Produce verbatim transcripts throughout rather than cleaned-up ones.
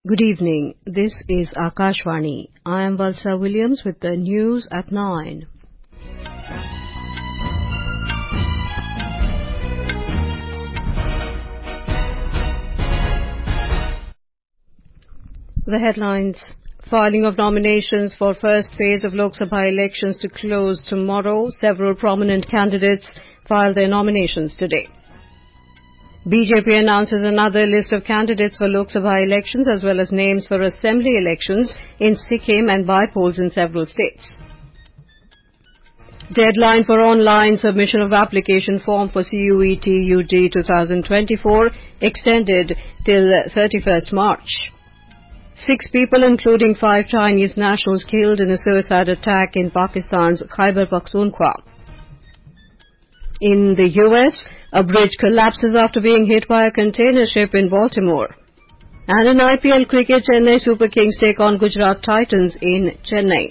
Good evening. This is Akashvani. I am Valsa Williams with the news at nine. The headlines. Filing of nominations for first phase of Lok Sabha elections to close tomorrow. Several prominent candidates filed their nominations today. B J P announces another list of candidates for Lok Sabha elections as well as names for assembly elections in Sikkim and by-polls in several states. Deadline for online submission of application form for C U E T U G twenty twenty-four extended till thirty-first March. Six people, including five Chinese nationals, killed in a suicide attack in Pakistan's Khyber Pakhtunkhwa. In the U S, a bridge collapses after being hit by a container ship in Baltimore. And in I P L cricket, Chennai Super Kings take on Gujarat Titans in Chennai.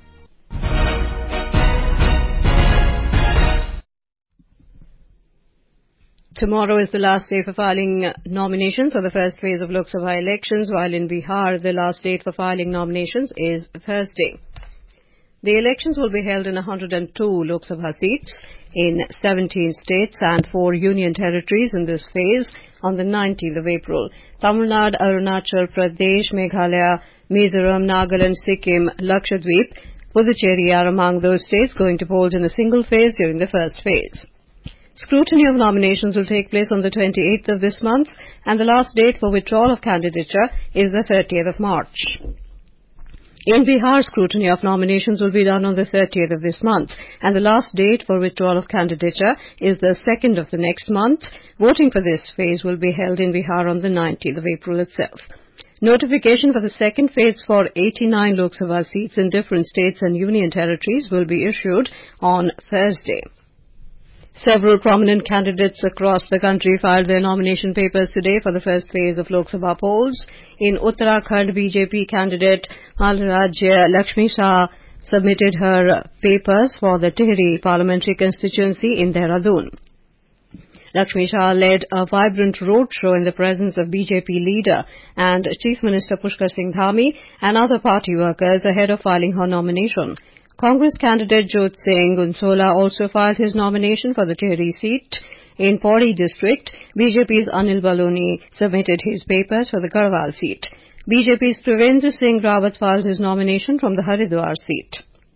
Tomorrow is the last day for filing nominations for the first phase of Lok Sabha elections, while in Bihar the last date for filing nominations is Thursday. The elections will be held in one hundred two Lok Sabha seats in seventeen states and four union territories in this phase on the nineteenth of April. Tamil Nadu, Arunachal Pradesh, Meghalaya, Mizoram, Nagaland, Sikkim, Lakshadweep, Puducherry are among those states going to polls in a single phase during the first phase. Scrutiny of nominations will take place on the twenty-eighth of this month, and the last date for withdrawal of candidature is the thirtieth of March. In Bihar, scrutiny of nominations will be done on the thirtieth of this month, and the last date for withdrawal of candidature is the second of the next month. Voting for this phase will be held in Bihar on the nineteenth of April itself. Notification for the second phase for eighty-nine Lok Sabha seats in different states and union territories will be issued on Thursday. Several prominent candidates across the country filed their nomination papers today for the first phase of Lok Sabha polls. In Uttarakhand, B J P candidate Maharajya Lakshmi Shah submitted her papers for the Tehri parliamentary constituency in Dehradun. Lakshmi Shah led a vibrant roadshow in the presence of B J P leader and Chief Minister Pushkar Singh Dhami and other party workers ahead of filing her nomination. Congress candidate Jot Singh Gunsola also filed his nomination for the Tehri seat. In Pauri district, B J P's Anil Baloni submitted his papers for the Garhwal seat. B J P's Trivendra Singh Rawat filed his nomination from the Haridwar seat.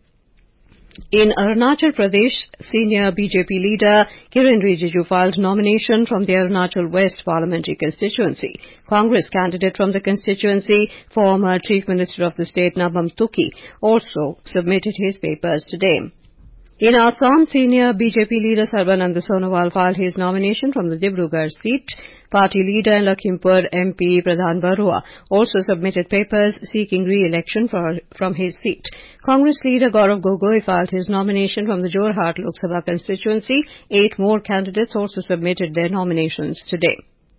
In Arunachal Pradesh, senior B J P leader Kiren Rijiju filed nomination from the Arunachal West parliamentary constituency. Congress candidate from the constituency, former Chief Minister of the state Nabam Tuki, also submitted his papers today. In Assam, senior B J P leader Sarbananda Sonowal filed his nomination from the Dibrugarh seat. Party leader and Lakhimpur M P Pradhan Barua also submitted papers seeking re-election for, from his seat. Congress leader Gaurav Gogoi filed his nomination from the Jorhat Lok Sabha constituency. Eight more candidates also submitted their nominations today.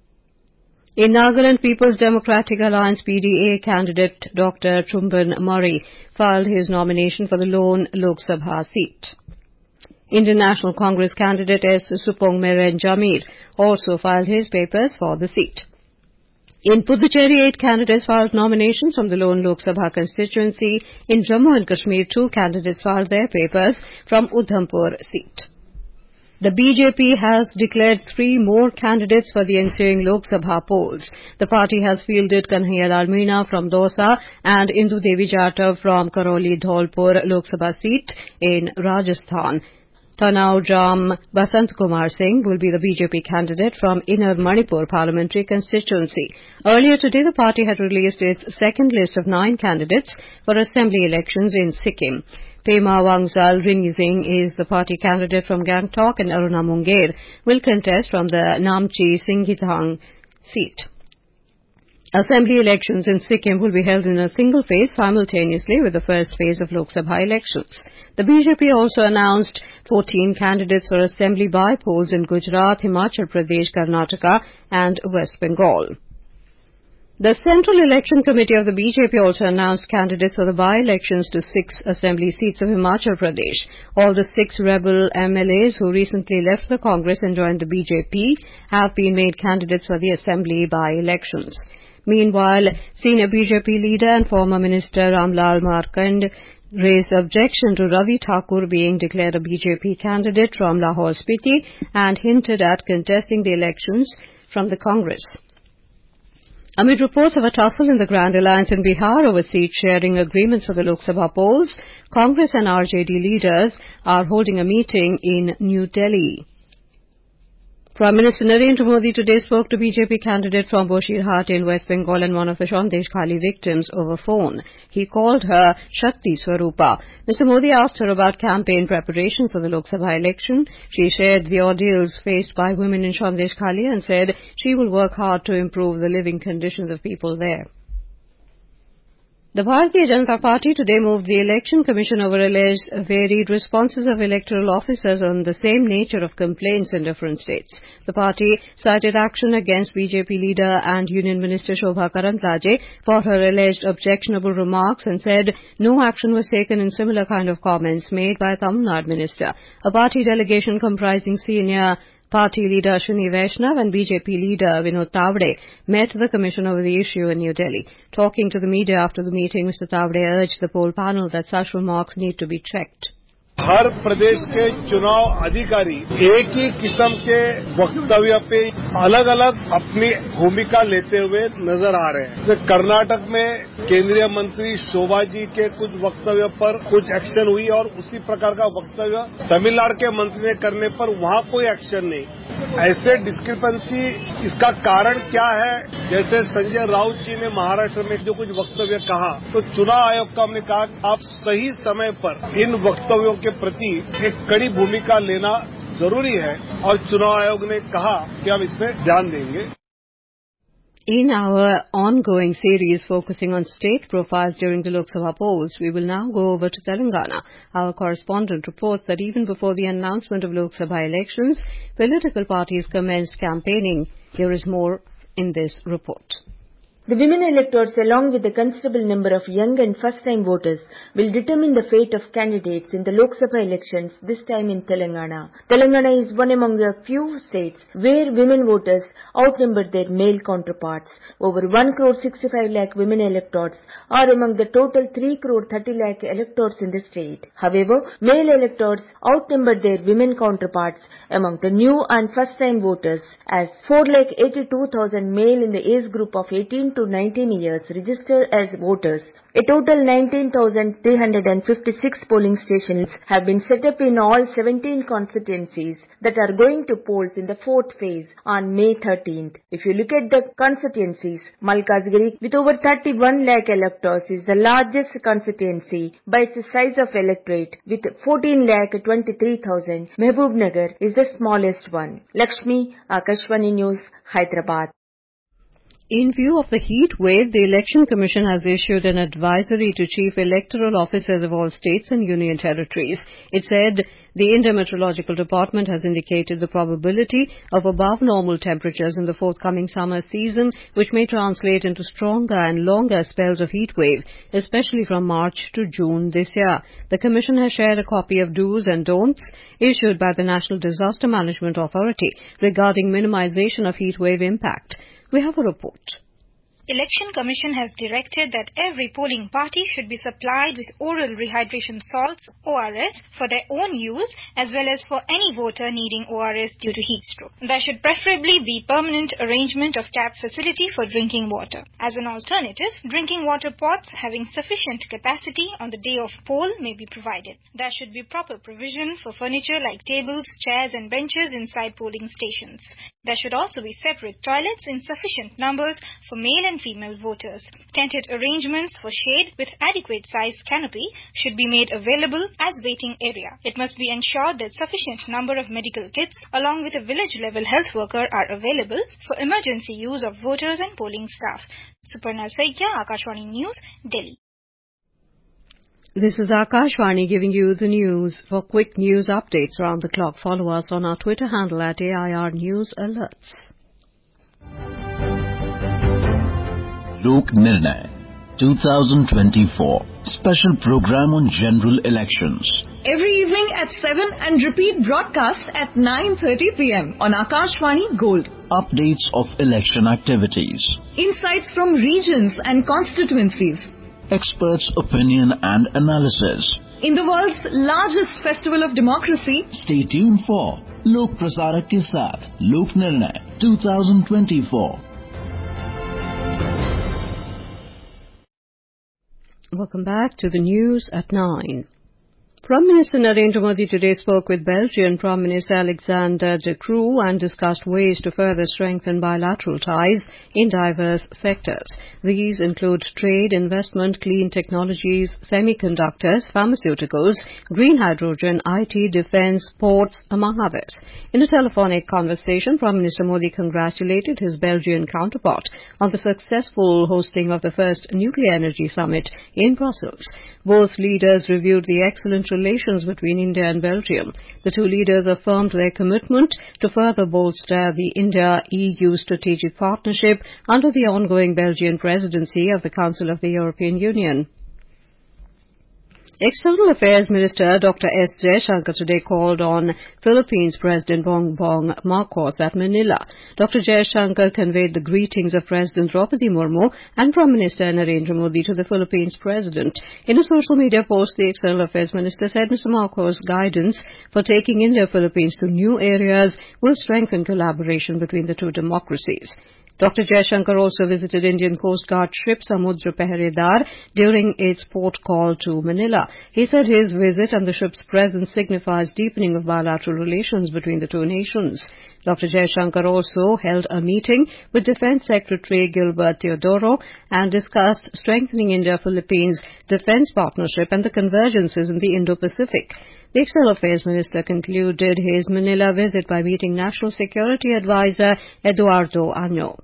In Nagaland, People's Democratic Alliance P D A candidate Doctor Chumban Murray filed his nomination for the lone Lok Sabha seat. Indian National Congress candidate S. Supong Meren Jamir also filed his papers for the seat. In Puducherry, eight candidates filed nominations from the lone Lok Sabha constituency. In Jammu and Kashmir, two candidates filed their papers from Udhampur seat. The B J P has declared three more candidates for the ensuing Lok Sabha polls. The party has fielded Kanhaiyalal Meena from Dausa and Indu Devi Jatav from Karoli Dholpur Lok Sabha seat in Rajasthan. Tanau Jam Basant Kumar Singh will be the B J P candidate from Inner Manipur parliamentary constituency. Earlier today, the party had released its second list of nine candidates for assembly elections in Sikkim. Pema Wangzal Ringying is the party candidate from Gangtok, and Aruna Munger will contest from the Namchi Singhithang seat. Assembly elections in Sikkim will be held in a single phase simultaneously with the first phase of Lok Sabha elections. The B J P also announced fourteen candidates for assembly by-polls in Gujarat, Himachal Pradesh, Karnataka and West Bengal. The Central Election Committee of the B J P also announced candidates for the by-elections to six assembly seats of Himachal Pradesh. All the six rebel M L As who recently left the Congress and joined the B J P have been made candidates for the assembly by-elections. Meanwhile, senior B J P leader and former Minister Ramlal Markand raised objection to Ravi Thakur being declared a B J P candidate from Lahore Spiti and hinted at contesting the elections from the Congress. Amid reports of a tussle in the Grand Alliance in Bihar over seat-sharing agreements for the Lok Sabha polls, Congress and R J D leaders are holding a meeting in New Delhi. Prime Minister Narendra Modi today spoke to B J P candidate from Bashirhat in West Bengal and one of the Sandesh Khali victims over phone. He called her Shakti Swarupa. Mister Modi asked her about campaign preparations for the Lok Sabha election. She shared the ordeals faced by women in Sandesh Khali and said she will work hard to improve the living conditions of people there. The Bharatiya Janata Party today moved the Election Commission over alleged varied responses of electoral officers on the same nature of complaints in different states. The party cited action against B J P leader and Union Minister Shobha Karandlaje for her alleged objectionable remarks and said no action was taken in similar kind of comments made by a Tamil Nadu minister. A party delegation comprising senior Party leader Ashwini Vaishnav and B J P leader Vinod Tavade met the Commission over the issue in New Delhi. Talking to the media after the meeting, Mister Tavade urged the poll panel that such remarks need to be checked. हर प्रदेश के चुनाव अधिकारी एक ही किस्म के वक्तव्य पे अलग अलग अपनी भूमिका लेते हुए नजर आ रहे हैं। कर्नाटक में केंद्रीय मंत्री शोभा जी के कुछ वक्तव्य पर कुछ एक्शन हुई और उसी प्रकार का वक्तव्य तमिलनाडु के मंत्री ने करने पर वहां कोई एक्शन नहीं। ऐसे डिस्क्रिपेंसी इसका कारण क्या है? जैसे संजय राउत जी ने महाराष्ट्र में जो कुछ वक्तव्य कहा, तो चुनाव आयोग का हमने कहा आप सही समय पर इन वक्तव्यों के प्रति एक कड़ी भूमिका लेना जरूरी है और चुनाव आयोग ने कहा कि हम इसमें ध्यान देंगे। In our ongoing series focusing on state profiles during the Lok Sabha polls, we will now go over to Telangana. Our correspondent reports that even before the announcement of Lok Sabha elections, political parties commenced campaigning. Here is more in this report. The women electors, along with a considerable number of young and first-time voters, will determine the fate of candidates in the Lok Sabha elections, this time in Telangana. Telangana is one among a few states where women voters outnumber their male counterparts. Over one crore sixty-five lakh women electors are among the total three crore thirty lakh electors in the state. However, male electors outnumber their women counterparts among the new and first-time voters, as four lakh eighty-two thousand male in the age group of eighteen to nineteen years registered as voters. A total nineteen thousand three hundred fifty-six polling stations have been set up in all seventeen constituencies that are going to polls in the fourth phase on May thirteenth. If you look at the constituencies, Malkajgiri with over thirty-one lakh electors is the largest constituency by its size of electorate with fourteen lakh twenty-three thousand. Mehboob is the smallest one. Lakshmi, Akashvani News, Hyderabad. In view of the heat wave, the Election Commission has issued an advisory to chief electoral officers of all states and union territories. It said the India Meteorological Department has indicated the probability of above normal temperatures in the forthcoming summer season, which may translate into stronger and longer spells of heat wave, especially from March to June this year. The Commission has shared a copy of do's and don'ts issued by the National Disaster Management Authority regarding minimization of heat wave impact. We have a report. Election Commission has directed that every polling party should be supplied with oral rehydration salts, O R S, for their own use as well as for any voter needing O R S due to heat stroke. There should preferably be permanent arrangement of tap facility for drinking water. As an alternative, drinking water pots having sufficient capacity on the day of poll may be provided. There should be proper provision for furniture like tables, chairs and benches inside polling stations. There should also be separate toilets in sufficient numbers for male and female voters. Tented arrangements for shade with adequate size canopy should be made available as waiting area. It must be ensured that sufficient number of medical kits along with a village level health worker are available for emergency use of voters and polling staff. Suparna Saikya, Akashvani News, Delhi. This is Akashvani giving you the news. For quick news updates around the clock, follow us on our Twitter handle at A I R News Alerts. Lok Nirnay twenty twenty-four Special Program on General Elections. Every evening at seven and repeat broadcast at nine thirty p m on Akashvani Gold. updates of election activities, insights from regions and constituencies, experts' opinion and analysis. In the world's largest festival of democracy, stay tuned for Lok Prasarak ke saath Lok Nirnay twenty twenty-four. Welcome back to the news at nine. Prime Minister Narendra Modi today spoke with Belgian Prime Minister Alexander De Croo and discussed ways to further strengthen bilateral ties in diverse sectors. These include trade, investment, clean technologies, semiconductors, pharmaceuticals, green hydrogen, I T, defence, ports, among others. In a telephonic conversation, Prime Minister Modi congratulated his Belgian counterpart on the successful hosting of the first nuclear energy summit in Brussels. Both leaders reviewed the excellent relations between India and Belgium. The two leaders affirmed their commitment to further bolster the India-E U strategic partnership under the ongoing Belgian presidency of the Council of the European Union. External Affairs Minister Doctor S. Jaishankar today called on Philippines President Bongbong Marcos at Manila. Doctor Jaishankar conveyed the greetings of President Draupadi Murmu and Prime Minister Narendra Modi to the Philippines President. In a social media post, the External Affairs Minister said Mister Marcos' guidance for taking India-Philippines to new areas will strengthen collaboration between the two democracies. Doctor Jaishankar also visited Indian Coast Guard ship Samudra Peheredar during its port call to Manila. He said his visit and the ship's presence signifies deepening of bilateral relations between the two nations. Doctor Jaishankar also held a meeting with Defence Secretary Gilbert Teodoro and discussed strengthening India-Philippines defence partnership and the convergences in the Indo-Pacific. The External Affairs Minister concluded his Manila visit by meeting National Security Advisor Eduardo Año.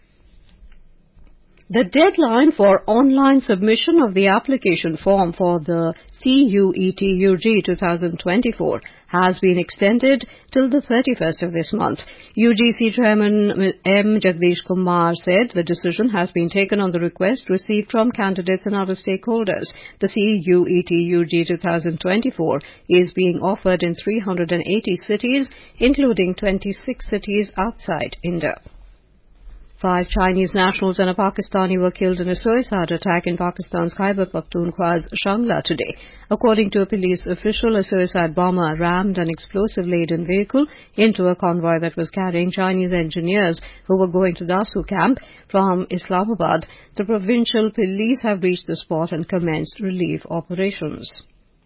The deadline for online submission of the application form for the C U E T U G twenty twenty-four has been extended till the thirty-first of this month. U G C Chairman M. Jagdish Kumar said the decision has been taken on the request received from candidates and other stakeholders. The C U E T U G twenty twenty-four is being offered in three hundred eighty cities, including twenty-six cities outside India. Five Chinese nationals and a Pakistani were killed in a suicide attack in Pakistan's Khyber Pakhtunkhwa's Shangla today. According to a police official, a suicide bomber rammed an explosive-laden vehicle into a convoy that was carrying Chinese engineers who were going to Dasu camp from Islamabad. The provincial police have reached the spot and commenced relief operations.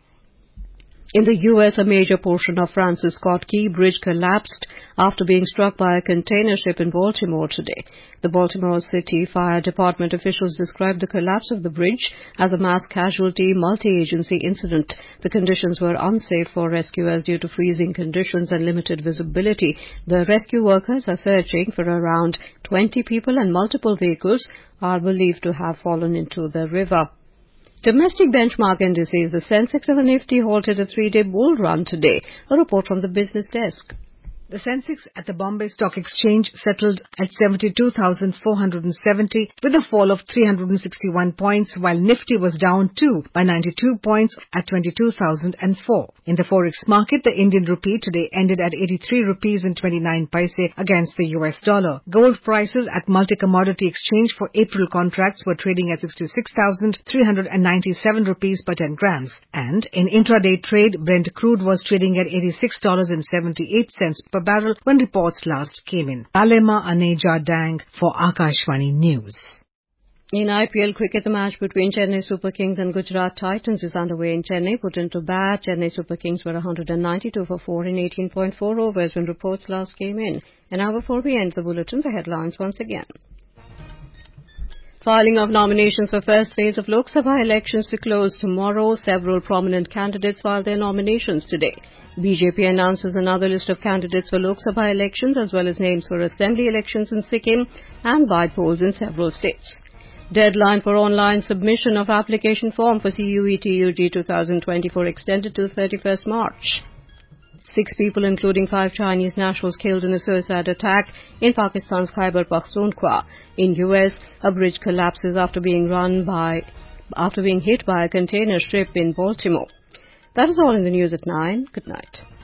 In the U S, a major portion of Francis Scott Key Bridge collapsed after being struck by a container ship in Baltimore today. The Baltimore City Fire Department officials described the collapse of the bridge as a mass casualty, multi-agency incident. The conditions were unsafe for rescuers due to freezing conditions and limited visibility. The rescue workers are searching for around twenty people, and multiple vehicles are believed to have fallen into the river. Domestic benchmark indices, the Sensex and the Nifty halted a three-day bull run today. A report from the business desk. The Sensex at the Bombay Stock Exchange settled at seventy-two thousand four hundred seventy with a fall of three hundred sixty-one points, while Nifty was down too by ninety-two points at twenty-two thousand four. In the Forex market, the Indian rupee today ended at eighty-three rupees and twenty-nine paise against the U S dollar. Gold prices at multi-commodity exchange for April contracts were trading at sixty-six thousand three hundred ninety-seven rupees per ten grams. And in intraday trade, Brent crude was trading at eighty-six dollars and seventy-eight cents per barrel when reports last came in. Alema Aneja Dang for Akashvani News. In I P L cricket, the match between Chennai Super Kings and Gujarat Titans is underway in Chennai. Put into bat, Chennai Super Kings were one hundred ninety-two for four in eighteen point four overs when reports last came in. And now before we end the bulletin, the headlines once again. Filing of nominations for first phase of Lok Sabha elections to close tomorrow. Several prominent candidates filed their nominations today. B J P announces another list of candidates for Lok Sabha elections as well as names for assembly elections in Sikkim and by polls in several states. Deadline for online submission of application form for C U E T U G twenty twenty-four extended to thirty-first March. Six people, including five Chinese nationals, killed in a suicide attack in Pakistan's Khyber Pakhtunkhwa. In U S, a bridge collapses after being run by, after being hit by a container ship in Baltimore. That is all in the news at nine. Good night.